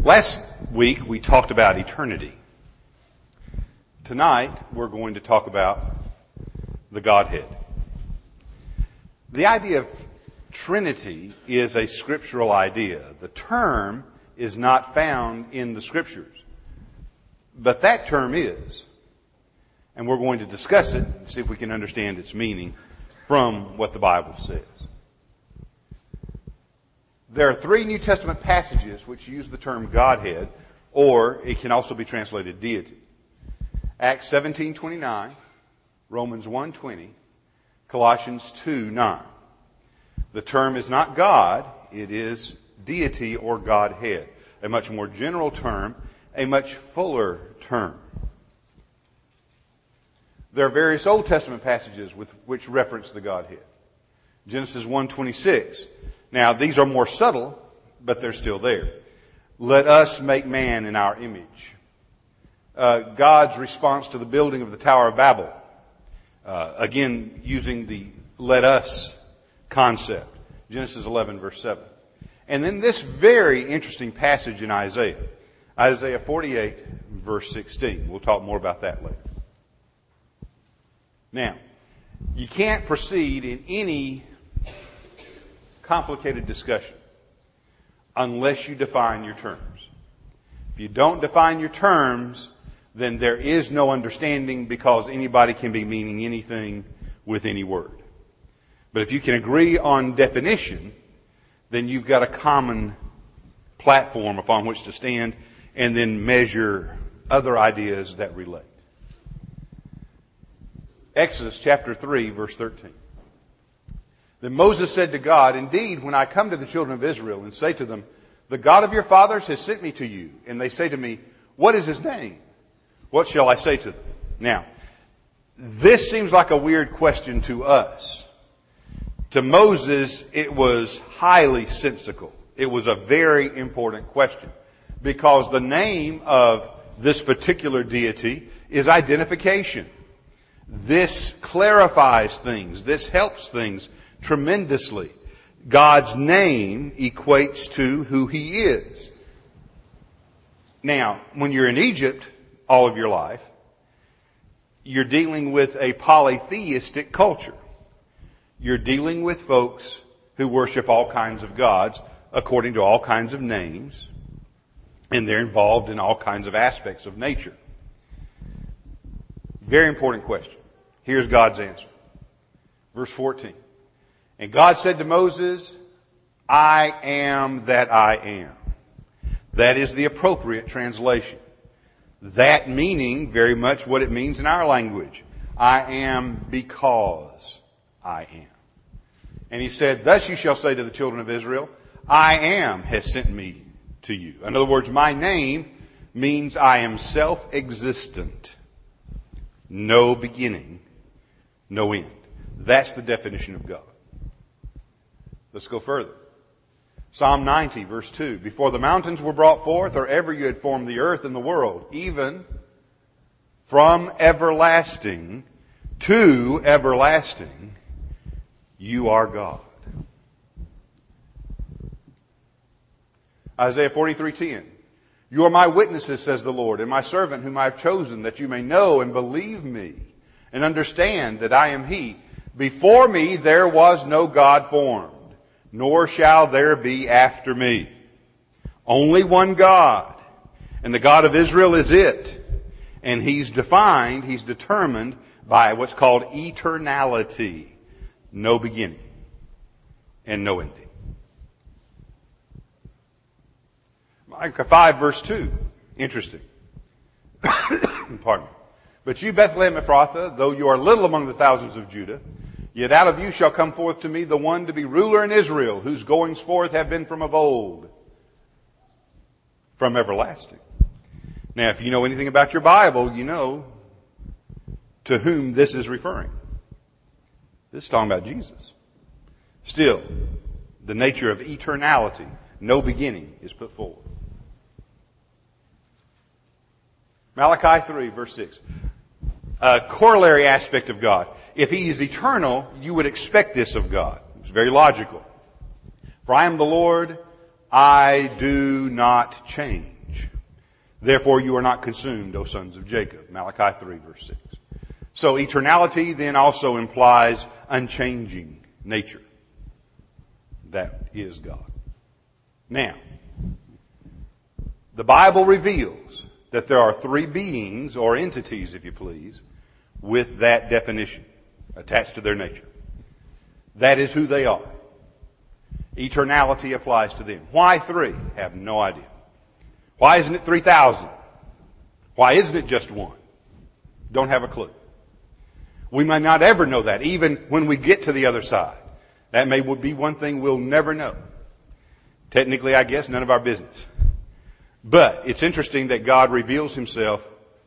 Last week we talked about eternity. Tonight we're going to talk about the Godhead. The idea of Trinity is a scriptural idea. The term is not found in the Scriptures, but that term is. And we're going to discuss it and see if we can understand its meaning from what the Bible says. There are 3 New Testament passages which use the term Godhead, or it can also be translated deity. Acts 17:29, Romans 1:20, Colossians 2:9. The term is not God, it is deity or Godhead. A much more general term, a much fuller term. There are various Old Testament passages which reference the Godhead. Genesis 1:26. Now, these are more subtle, but they're still there. Let us make man in our image. God's response to the building of the Tower of Babel. Again, using the let us concept. Genesis 11, verse 7. And then this very interesting passage in Isaiah. Isaiah 48, verse 16. We'll talk more about that later. Now, you can't proceed in any complicated discussion unless you define your terms. If you don't define your terms, then there is no understanding because anybody can be meaning anything with any word. But if you can agree on definition, then you've got a common platform upon which to stand and then measure other ideas that relate. Exodus chapter 3, verse 13. Then Moses said to God, "Indeed, when I come to the children of Israel and say to them, 'The God of your fathers has sent me to you,' and they say to me, 'What is his name?' What shall I say to them?" Now, this seems like a weird question to us. To Moses, it was highly sensical. It was a very important question because the name of this particular deity is identification. This clarifies things. This helps things tremendously. God's name equates to who He is. Now, when you're in Egypt all of your life, you're dealing with a polytheistic culture. You're dealing with folks who worship all kinds of gods according to all kinds of names, and they're involved in all kinds of aspects of nature. Very important question. Here's God's answer. Verse 14. And God said to Moses, "I am that I am." That is the appropriate translation. That meaning very much what it means in our language. I am because I am. And He said, "Thus you shall say to the children of Israel, I am has sent me to you." In other words, my name means I am self-existent. No beginning, no end. That's the definition of God. Let's go further. Psalm 90, verse 2. "Before the mountains were brought forth, or ever you had formed the earth and the world, even from everlasting to everlasting, you are God." Isaiah 43:10. "You are my witnesses, says the Lord, and my servant whom I have chosen, that you may know and believe me, and understand that I am He. Before me there was no God formed, nor shall there be after me. Only one God, and the God of Israel is it. And He's defined, He's determined by what's called eternality. No beginning and no ending." Micah 5, verse 2. Interesting. Pardon me. "But you, Bethlehem Ephrathah, though you are little among the thousands of Judah, yet out of you shall come forth to me the one to be ruler in Israel, whose goings forth have been from of old, from everlasting." Now, if you know anything about your Bible, you know to whom this is referring. This is talking about Jesus. Still, the nature of eternality, no beginning, is put forward. Malachi 3, verse 6. A corollary aspect of God. If He is eternal, you would expect this of God. It's very logical. "For I am the Lord, I do not change. Therefore you are not consumed, O sons of Jacob. Malachi 3, verse 6. So eternality then also implies unchanging nature. That is God. Now, the Bible reveals that there are three beings, or entities, if you please, with that definition attached to their nature. That is who they are. Eternality applies to them. Why three? Have no idea. Why isn't it 3,000? Why isn't it just one? Don't have a clue. We may not ever know that, even when we get to the other side. That may be one thing we'll never know. Technically, I guess, none of our business. But it's interesting that God reveals himself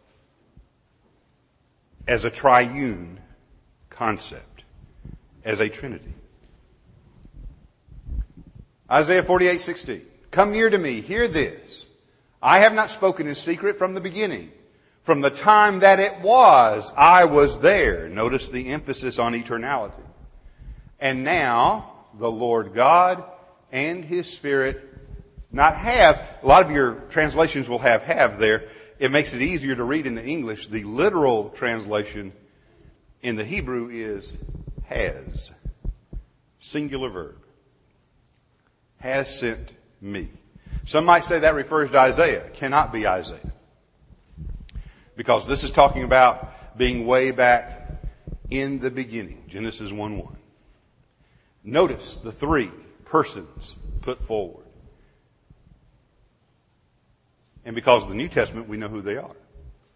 as a triune concept, as a Trinity. Isaiah 48:16. Come near to me, hear this. I have not spoken in secret from the beginning. From the time that it was, I was there. Notice the emphasis on eternality. And now, the Lord God and His Spirit not have. A lot of your translations will have there. It makes it easier to read in the English. The literal translation in the Hebrew is has. Singular verb. Has sent me. Some might say that refers to Isaiah. It cannot be Isaiah. Because this is talking about being way back in the beginning. Genesis 1:1. Notice the three persons put forward. And because of the New Testament, we know who they are.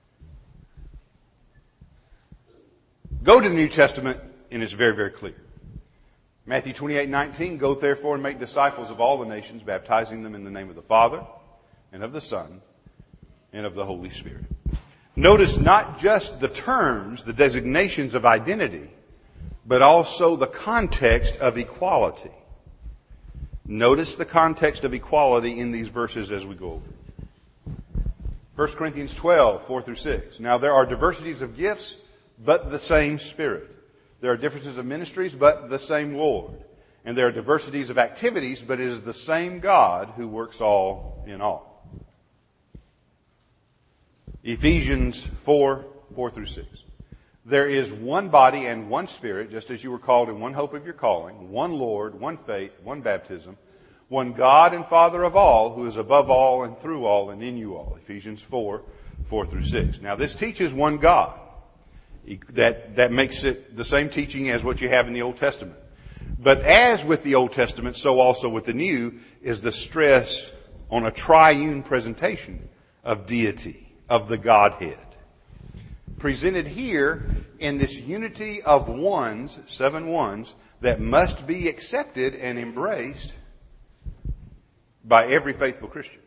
Go to the New Testament, and it's very, very clear. Matthew 28:19, go therefore and make disciples of all the nations, baptizing them in the name of the Father, and of the Son, and of the Holy Spirit. Notice not just the terms, the designations of identity, but also the context of equality. Notice the context of equality in these verses as we go over. 1 Corinthians 12:4-6. Now there are diversities of gifts, but the same Spirit. There are differences of ministries, but the same Lord. And there are diversities of activities, but it is the same God who works all in all. Ephesians 4:4-6. There is one body and one Spirit, just as you were called in one hope of your calling, one Lord, one faith, one baptism, one God and Father of all, who is above all and through all and in you all. Ephesians 4:4-6. Now this teaches one God. That makes it the same teaching as what you have in the Old Testament. But as with the Old Testament, so also with the New, is the stress on a triune presentation of deity, of the Godhead. Presented here in this unity of ones, 7 ones, that must be accepted and embraced by every faithful Christian.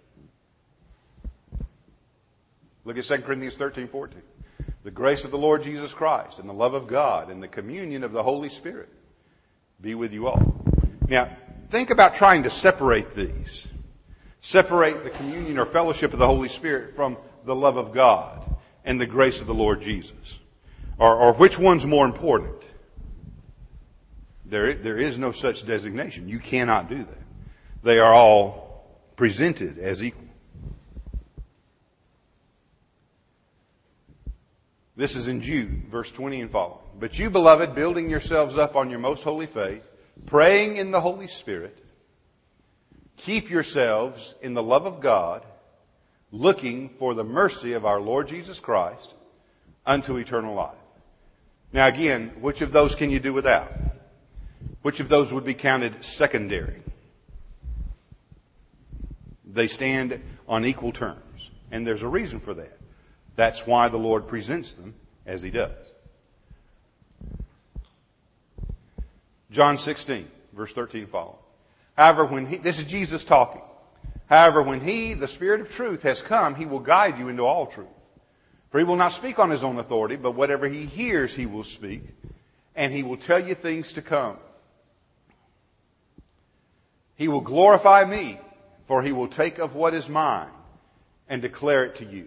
Look at 2 Corinthians 13:14. The grace of the Lord Jesus Christ and the love of God and the communion of the Holy Spirit be with you all. Now, think about trying to separate these. Separate the communion or fellowship of the Holy Spirit from the love of God and the grace of the Lord Jesus. Or which one's more important? There is no such designation. You cannot do that. They are all presented as equal. This is in Jude, verse 20 and following. But you, beloved, building yourselves up on your most holy faith, praying in the Holy Spirit, keep yourselves in the love of God, looking for the mercy of our Lord Jesus Christ unto eternal life. Now again, which of those can you do without? Which of those would be counted secondary? They stand on equal terms. And there's a reason for that. That's why the Lord presents them as He does. John 16, verse 13 following. However, this is Jesus talking. However, when He, the Spirit of truth, has come, He will guide you into all truth. For He will not speak on His own authority, but whatever He hears, He will speak, and He will tell you things to come. He will glorify me, for He will take of what is mine and declare it to you.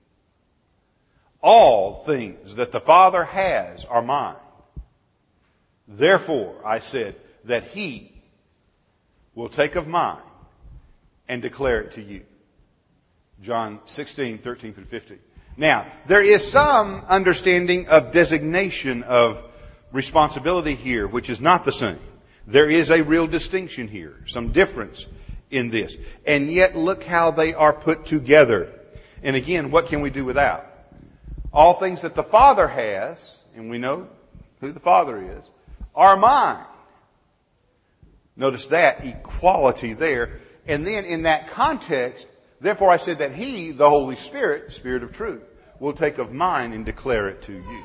All things that the Father has are mine. Therefore, I said that He will take of mine and declare it to you. John 16, 13 through 15. Now, there is some understanding of designation of responsibility here, which is not the same. There is a real distinction here, some difference in this. And yet, look how they are put together. And again, what can we do without? All things that the Father has, and we know who the Father is, are mine. Notice that equality there. And then in that context, therefore I said that He, the Holy Spirit, Spirit of truth, will take of mine and declare it to you.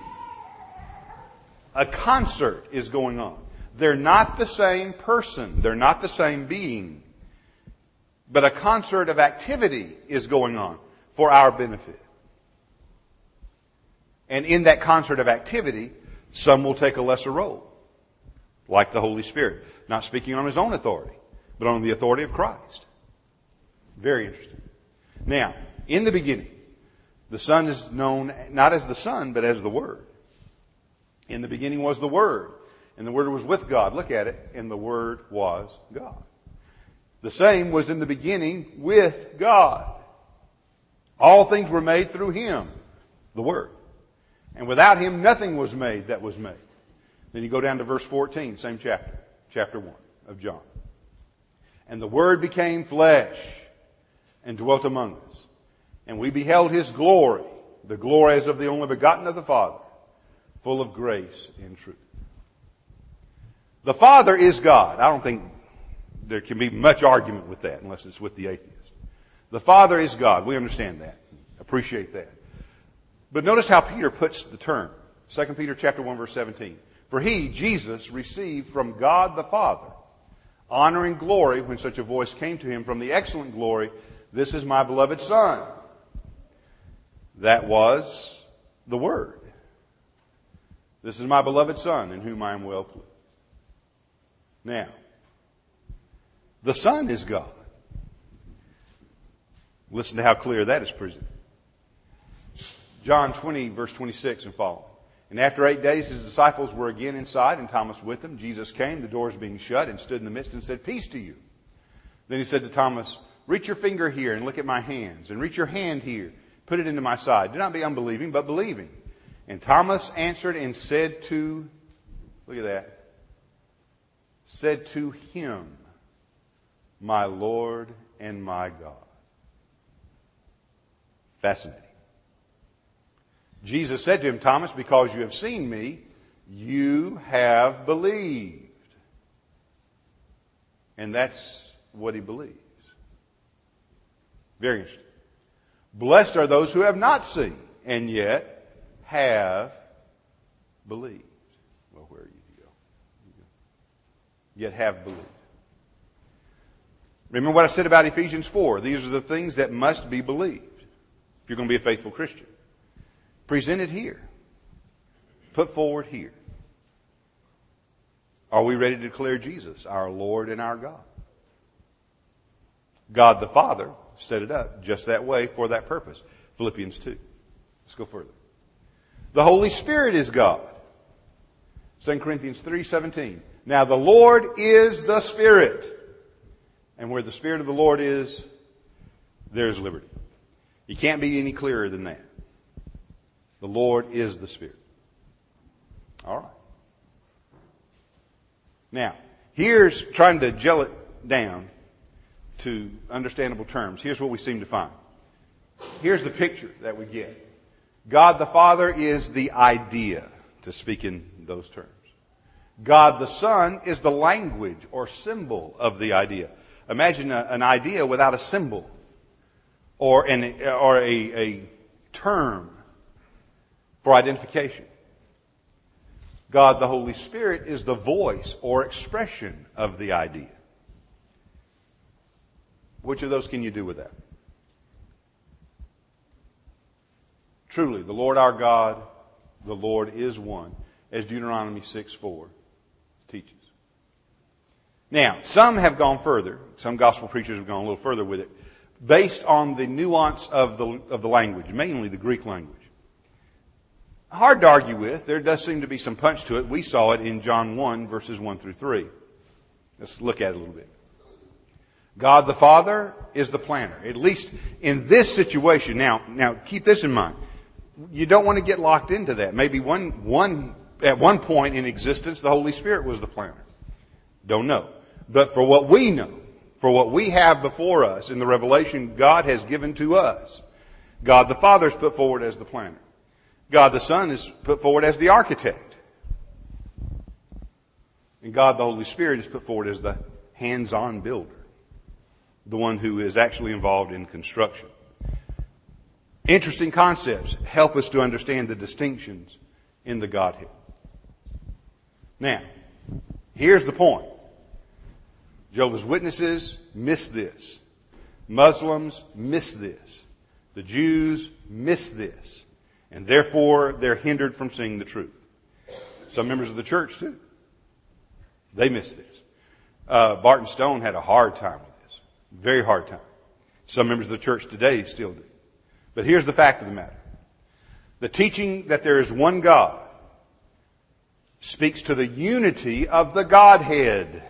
A concert is going on. They're not the same person. They're not the same being. But a concert of activity is going on for our benefit. And in that concert of activity, some will take a lesser role, like the Holy Spirit, not speaking on His own authority, but on the authority of Christ. Very interesting. Now, in the beginning, the Son is known not as the Son, but as the Word. In the beginning was the Word, and the Word was with God. Look at it. And the Word was God. The same was in the beginning with God. All things were made through Him, the Word. And without Him, nothing was made that was made. Then you go down to verse 14, same chapter, chapter 1 of John. And the Word became flesh and dwelt among us. And we beheld His glory, the glory as of the only begotten of the Father, full of grace and truth. The Father is God. I don't think there can be much argument with that unless it's with the atheist. The Father is God. We understand that. Appreciate that. But notice how Peter puts the term. 2 Peter chapter 1 verse 17. For He, Jesus, received from God the Father honor and glory when such a voice came to Him from the excellent glory, this is my beloved Son. That was the Word. This is my beloved Son in whom I am well pleased. Now, the Son is God. Listen to how clear that is presented. John 20, verse 26 and following. And after 8 days, His disciples were again inside, and Thomas with them. Jesus came, the doors being shut, and stood in the midst and said, Peace to you. Then He said to Thomas, Reach your finger here and look at my hands, and reach your hand here. Put it into my side. Do not be unbelieving, but believing. And Thomas answered and said to, look at that, said to Him, My Lord and my God. Fascinating. Jesus said to him, Thomas, because you have seen me, you have believed. And that's what he believes. Very interesting. Blessed are those who have not seen, and yet have believed. Well, where are you to go? Yet have believed. Remember what I said about Ephesians 4. These are the things that must be believed if you're going to be a faithful Christian. Presented here. Put forward here. Are we ready to declare Jesus our Lord and our God? God the Father set it up just that way for that purpose. Philippians 2. Let's go further. The Holy Spirit is God. 2 Corinthians 3:17. Now the Lord is the Spirit. And where the Spirit of the Lord is, there's liberty. You can't be any clearer than that. The Lord is the Spirit. All right. Now, here's trying to gel it down to understandable terms. Here's what we seem to find. Here's the picture that we get. God the Father is the idea, to speak in those terms. God the Son is the language or symbol of the idea. Imagine an idea without a symbol or a term for identification. God the Holy Spirit is the voice or expression of the idea. Which of those can you do with that? Truly, the Lord our God, the Lord is one, as Deuteronomy 6:4 teaches. Now, some have gone further. Some gospel preachers have gone a little further with it, based on the nuance of the language, mainly the Greek language. Hard to argue with. There does seem to be some punch to it. We saw it in John 1, verses 1 through 3. Let's look at it a little bit. God the Father is the planner, at least in this situation. Now keep this in mind. You don't want to get locked into that. Maybe at one point in existence, the Holy Spirit was the planner. Don't know. But for what we know, for what we have before us in the revelation God has given to us, God the Father is put forward as the planner. God the Son is put forward as the architect. And God the Holy Spirit is put forward as the hands-on builder, the one who is actually involved in construction. Interesting concepts help us to understand the distinctions in the Godhead. Now, here's the point. Jehovah's Witnesses miss this. Muslims miss this. The Jews miss this. And therefore, they're hindered from seeing the truth. Some members of the church, too. They miss this. Barton Stone had a hard time with this. Very hard time. Some members of the church today still do. But here's the fact of the matter. The teaching that there is one God speaks to the unity of the Godhead,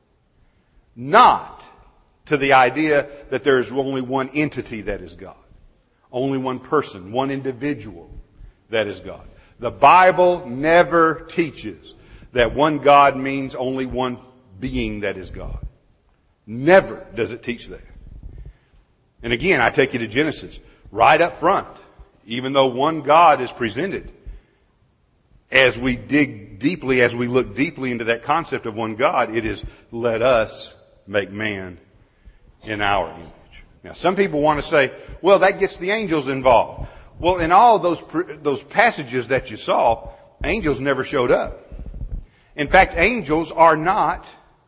not to the idea that there is only one entity that is God. Only one person, one individual that is God. The Bible never teaches that one God means only one being that is God. Never does it teach that. And again, I take you to Genesis. Right up front, even though one God is presented, as we dig deeply, as we look deeply into that concept of one God, it is, let us make man in our image. Now, some people want to say, well, that gets the angels involved. Well, in all those passages that you saw, angels never showed up. In fact, angels are not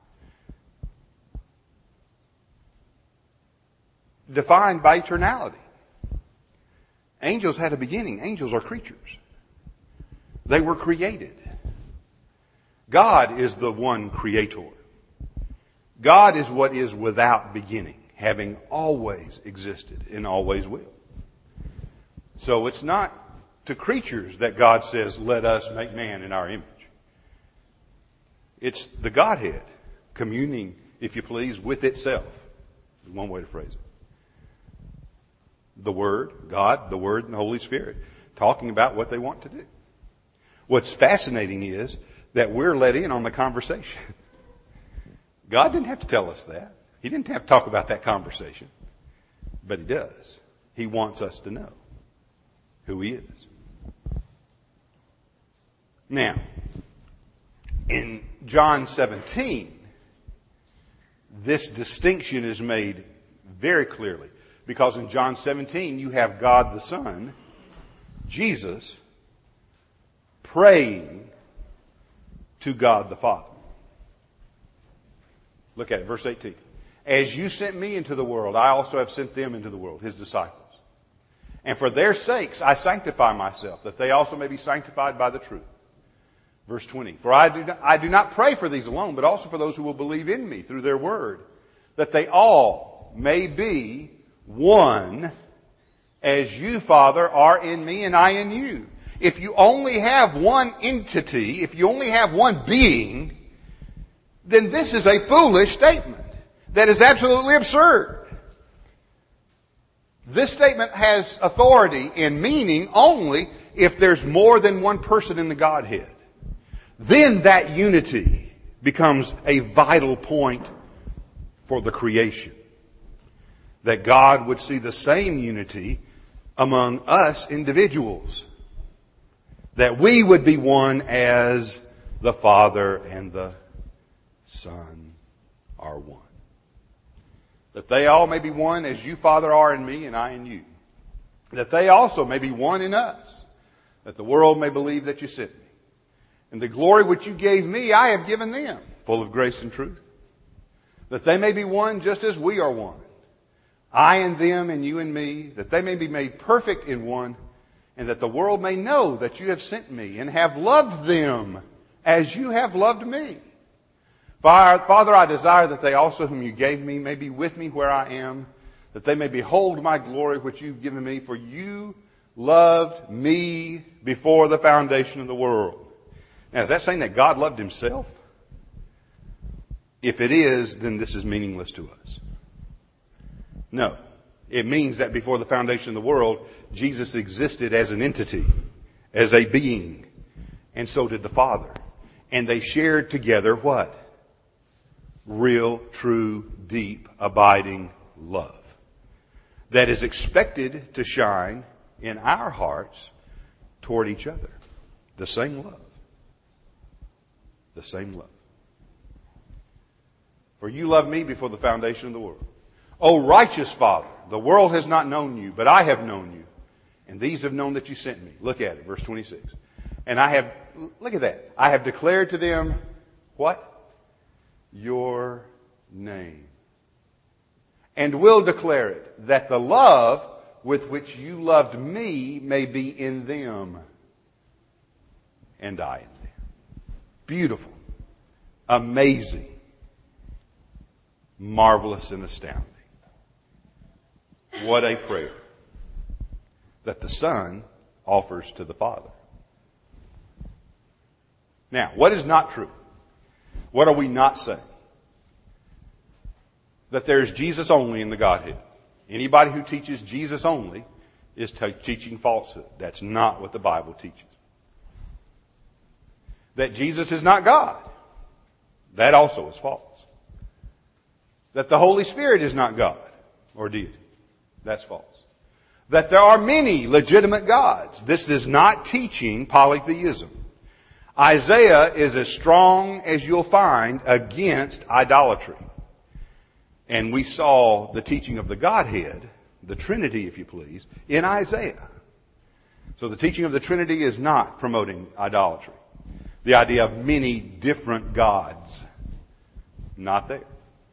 defined by eternality. Angels had a beginning. Angels are creatures. They were created. God is the one creator. God is what is without beginning, having always existed and always will. So it's not to creatures that God says, let us make man in our image. It's the Godhead communing, if you please, with itself. One way to phrase it. The Word, God, the Word, and the Holy Spirit, talking about what they want to do. What's fascinating is that we're let in on the conversation. God didn't have to tell us that. He didn't have to talk about that conversation. But He does. He wants us to know who He is. Now, in John 17, this distinction is made very clearly. Because in John 17, you have God the Son, Jesus, praying to God the Father. Look at it, verse 18. As you sent me into the world, I also have sent them into the world, His disciples. And for their sakes I sanctify myself, that they also may be sanctified by the truth. Verse 20. For I do not pray for these alone, but also for those who will believe in me through their word, that they all may be one, as you, Father, are in me and I in you. If you only have one entity, if you only have one being, then this is a foolish statement that is absolutely absurd. This statement has authority and meaning only if there's more than one person in the Godhead. Then that unity becomes a vital point for the creation. That God would see the same unity among us individuals. That we would be one as the Father and the Son are one. That they all may be one as you, Father, are in me and I in you. That they also may be one in us. That the world may believe that you sent me. And the glory which you gave me, I have given them, full of grace and truth. That they may be one just as we are one. I and them and you and me, that they may be made perfect in one, and that the world may know that you have sent me and have loved them as you have loved me. Father, I desire that they also whom you gave me may be with me where I am, that they may behold my glory which you've given me, for you loved me before the foundation of the world. Now, is that saying that God loved Himself? If it is, then this is meaningless to us. No. It means that before the foundation of the world, Jesus existed as an entity, as a being. And so did the Father. And they shared together what? Real, true, deep, abiding love. That is expected to shine in our hearts toward each other. The same love. The same love. For you loved me before the foundation of the world. O righteous Father, the world has not known you, but I have known you. And these have known that you sent me. Look at it, verse 26. And look at that. I have declared to them, what? Your name. And will declare it, that the love with which you loved me may be in them, and I in them. Beautiful. Amazing. Marvelous and astounding. What a prayer that the Son offers to the Father. Now, what is not true? What are we not saying? That there is Jesus only in the Godhead. Anybody who teaches Jesus only is teaching falsehood. That's not what the Bible teaches. That Jesus is not God. That also is false. That the Holy Spirit is not God or deity. That's false. That there are many legitimate gods. This is not teaching polytheism. Isaiah is as strong as you'll find against idolatry. And we saw the teaching of the Godhead, the Trinity, if you please, in Isaiah. So the teaching of the Trinity is not promoting idolatry. The idea of many different gods, not there.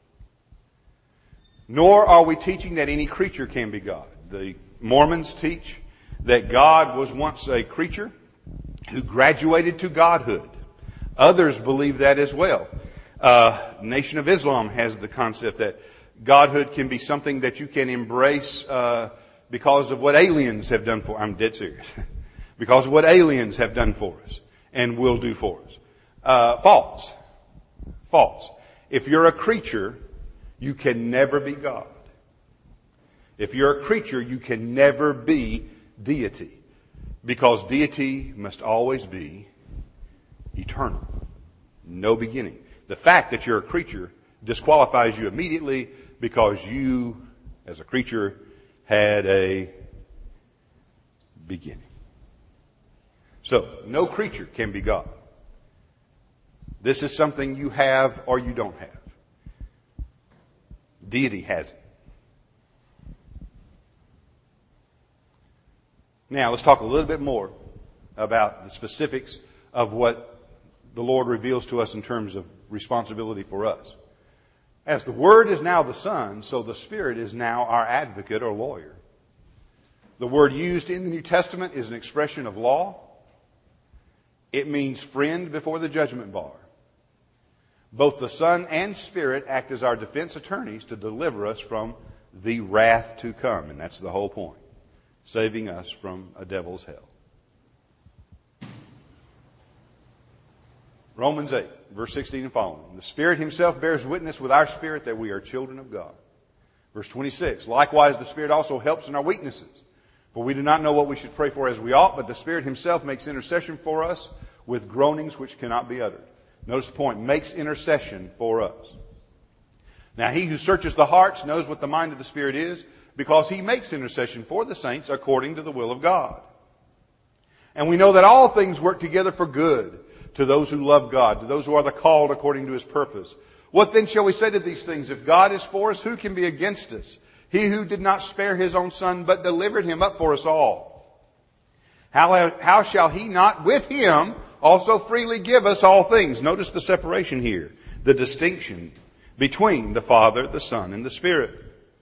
Nor are we teaching that any creature can be God. The Mormons teach that God was once a creature who graduated to godhood. Others believe that as well. Nation of Islam has the concept that godhood can be something that you can embrace because of what aliens have done for us. I'm dead serious. Because of what aliens have done for us and will do for us. False. False. If you're a creature, you can never be God. If you're a creature, you can never be deity. Because deity must always be eternal. No beginning. The fact that you're a creature disqualifies you immediately because you, as a creature, had a beginning. So, no creature can be God. This is something you have or you don't have. Deity has it. Now, let's talk a little bit more about the specifics of what the Lord reveals to us in terms of responsibility for us. As the Word is now the Son, so the Spirit is now our advocate or lawyer. The word used in the New Testament is an expression of law. It means friend before the judgment bar. Both the Son and Spirit act as our defense attorneys to deliver us from the wrath to come. And that's the whole point. Saving us from a devil's hell. Romans 8, verse 16 and following. The Spirit Himself bears witness with our spirit that we are children of God. Verse 26. Likewise, the Spirit also helps in our weaknesses. For we do not know what we should pray for as we ought, but the Spirit Himself makes intercession for us with groanings which cannot be uttered. Notice the point. Makes intercession for us. Now, He who searches the hearts knows what the mind of the Spirit is, because He makes intercession for the saints according to the will of God. And we know that all things work together for good to those who love God, to those who are the called according to His purpose. What then shall we say to these things? If God is for us, who can be against us? He who did not spare His own Son, but delivered Him up for us all. How shall He not with Him also freely give us all things? Notice the separation here, the distinction between the Father, the Son, and the Spirit.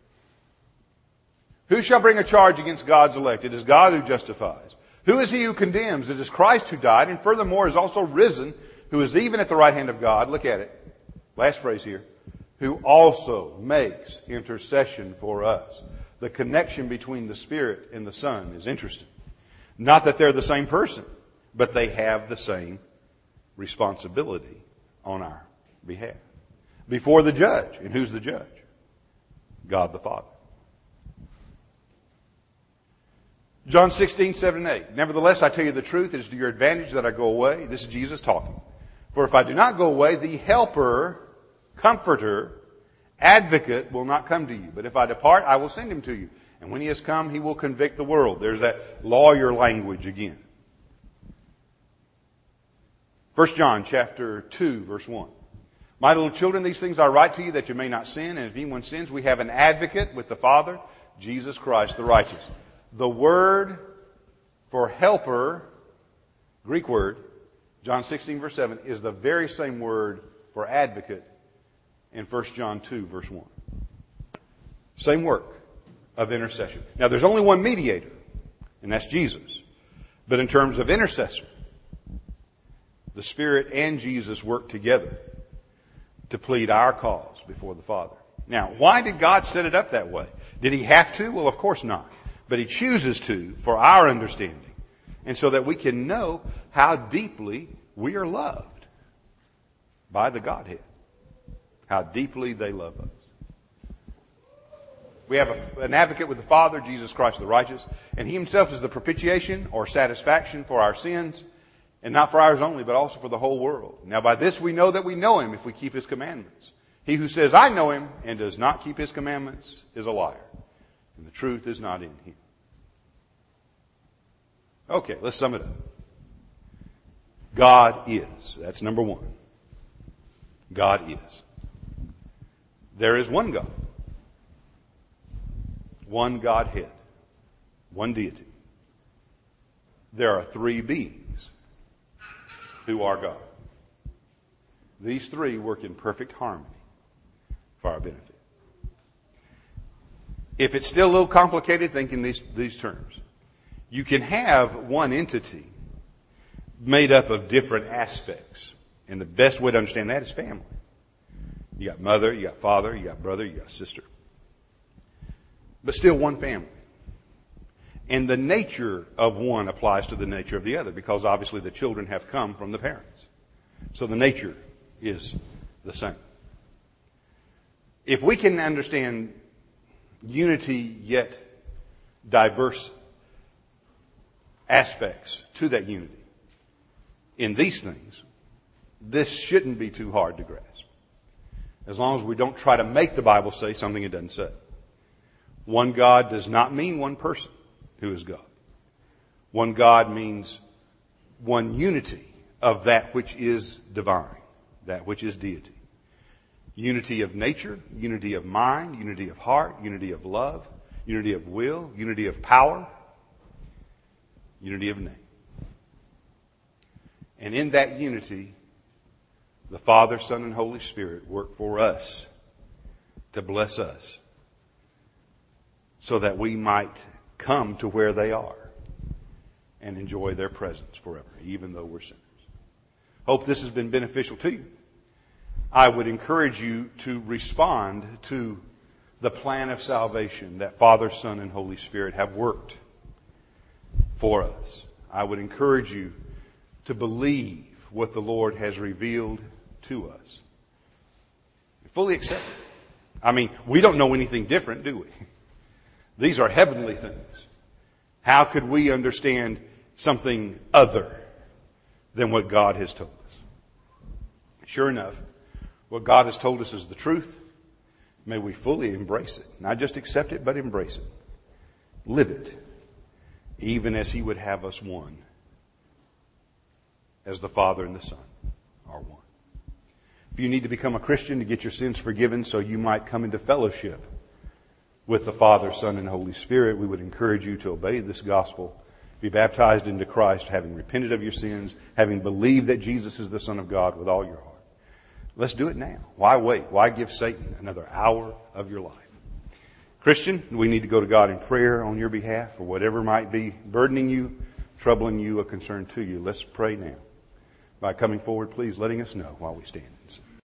Who shall bring a charge against God's elect? It is God who justifies. Who is He who condemns? It is Christ who died, and furthermore is also risen, who is even at the right hand of God. Look at it. Last phrase here. Who also makes intercession for us. The connection between the Spirit and the Son is interesting. Not that they're the same person, but they have the same responsibility on our behalf. Before the judge. And who's the judge? God the Father. John 16, 7 and 8. Nevertheless, I tell you the truth, it is to your advantage that I go away. This is Jesus talking. For if I do not go away, the Helper, Comforter, Advocate will not come to you. But if I depart, I will send him to you. And when he has come, he will convict the world. There's that lawyer language again. 1 John chapter 2, verse 1. My little children, these things I write to you that you may not sin. And if anyone sins, we have an advocate with the Father, Jesus Christ the righteous. The word for helper, Greek word, John 16, verse 7, is the very same word for advocate in 1 John 2, verse 1. Same work of intercession. Now, there's only one mediator, and that's Jesus. But in terms of intercessor, the Spirit and Jesus work together to plead our cause before the Father. Now, why did God set it up that way? Did He have to? Well, of course not. But He chooses to for our understanding. And so that we can know how deeply we are loved by the Godhead. How deeply they love us. We have an advocate with the Father, Jesus Christ the righteous, and He Himself is the propitiation or satisfaction for our sins, and not for ours only, but also for the whole world. Now by this we know that we know Him if we keep His commandments. He who says, I know Him, and does not keep His commandments is a liar, and the truth is not in him. Okay, let's sum it up. God is. That's number one. God is. There is one God. One Godhead. One deity. There are three beings who are God. These three work in perfect harmony for our benefit. If it's still a little complicated, think in these terms. You can have one entity made up of different aspects. And the best way to understand that is family. You got mother, you got father, you got brother, you got sister. But still one family. And the nature of one applies to the nature of the other, because obviously the children have come from the parents. So the nature is the same. If we can understand unity yet diverse aspects to that unity in these things, this shouldn't be too hard to grasp. As long as we don't try to make the Bible say something it doesn't say. One God does not mean one person who is God. One God means one unity of that which is divine, that which is deity. Unity of nature, unity of mind, unity of heart, unity of love, unity of will, unity of power, unity of name. And in that unity, the Father, Son, and Holy Spirit work for us to bless us so that we might come to where they are and enjoy their presence forever, even though we're sinners. Hope this has been beneficial to you. I would encourage you to respond to the plan of salvation that Father, Son, and Holy Spirit have worked for us. I would encourage you to believe what the Lord has revealed to us. Fully accept it. I mean, we don't know anything different, do we? These are heavenly things. How could we understand something other than what God has told us? Sure enough, what God has told us is the truth. May we fully embrace it. Not just accept it, but embrace it. Live it. Even as He would have us one. As the Father and the Son are one. If you need to become a Christian to get your sins forgiven so you might come into fellowship with the Father, Son, and Holy Spirit, we would encourage you to obey this gospel, be baptized into Christ, having repented of your sins, having believed that Jesus is the Son of God with all your heart. Let's do it now. Why wait? Why give Satan another hour of your life? Christian, we need to go to God in prayer on your behalf for whatever might be burdening you, troubling you, a concern to you. Let's pray now. By coming forward, please letting us know while we stand and sing.